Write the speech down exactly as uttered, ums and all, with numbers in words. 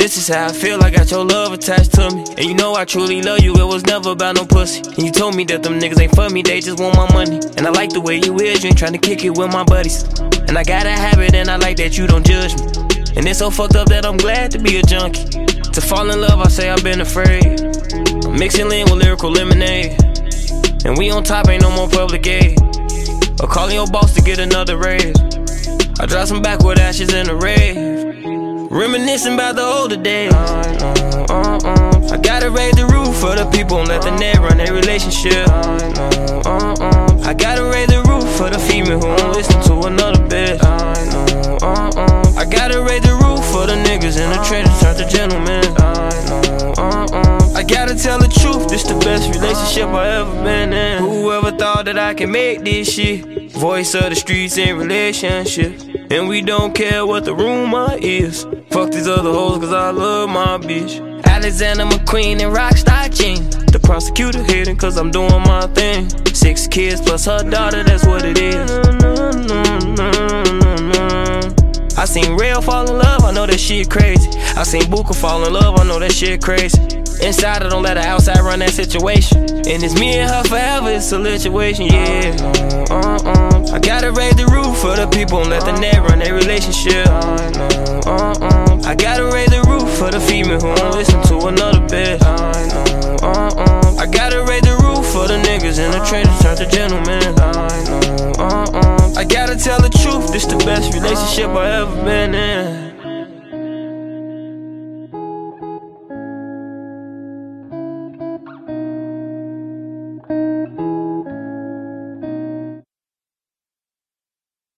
This is how I feel, I got your love attached to me. And you know I truly love you, it was never about no pussy. And you told me that them niggas ain't for me, they just want my money. And I like the way you is, you ain't tryna kick it with my buddies. And I got a habit and I like that you don't judge me. And it's so fucked up that I'm glad to be a junkie. To fall in love, I say I've been afraid. I'm mixing lean with lyrical lemonade. And we on top, ain't no more public aid. Or calling your boss to get another raise. I drop some backward ashes in the rave. Reminiscing about the older days. uh, uh, uh. I gotta raise the roof for the people and let the net run their relationship. uh, uh, uh. I gotta raise the roof for the female who won't listen to another bitch. uh, uh, uh. I gotta raise the roof for the niggas in the trenches turn to gentlemen. uh, uh, uh. I gotta tell the truth, this the best relationship I ever been in. Whoever thought that I can make this shit? Voice of the streets in relationships. And we don't care what the rumor is. Fuck these other hoes cause I love my bitch. Alexander McQueen and Rockstar Jean. The prosecutor hating cause I'm doing my thing. Six kids plus her daughter, that's what it is. I seen Rail fall in love, I know that shit crazy. I seen Buka fall in love, I know that shit crazy. Inside, I don't let her outside run that situation. And it's me and her forever, it's a situation, yeah. uh, uh, uh. I gotta raise the roof for the people and let the net run their relationship. uh, uh, uh. I gotta raise the roof for the female who won't listen to another bitch. uh, uh, uh. I gotta raise the roof for the niggas in the trenches turn to gentlemen. uh, uh, uh. I gotta tell the truth, this the best relationship I ever been in.